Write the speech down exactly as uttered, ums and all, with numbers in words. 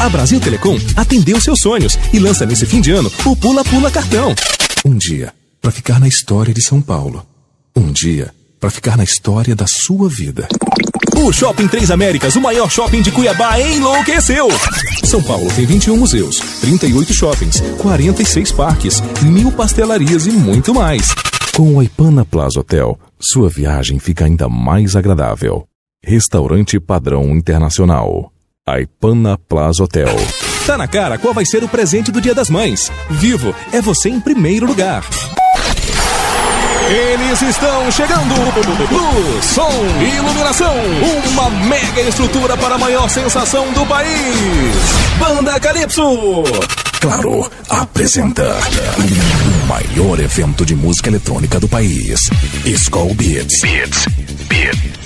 A Brasil Telecom atendeu seus sonhos e lança nesse fim de ano o Pula Pula Cartão. Um dia para ficar na história de São Paulo. Um dia para ficar na história da sua vida. O Shopping Três Américas, o maior shopping de Cuiabá, enlouqueceu! São Paulo tem vinte e um museus, trinta e oito shoppings, quarenta e seis parques, mil pastelarias e muito mais. Com o Aipana Plaza Hotel, sua viagem fica ainda mais agradável. Restaurante padrão internacional. Aipana Plaza Hotel. Tá na cara qual vai ser o presente do Dia das Mães. Vivo é você em primeiro lugar. Eles estão chegando! Luz, som e iluminação! Uma mega estrutura para a maior sensação do país! Banda Calypso! Claro, apresenta o maior evento de música eletrônica do país. Skol Beats. Beats. Beats.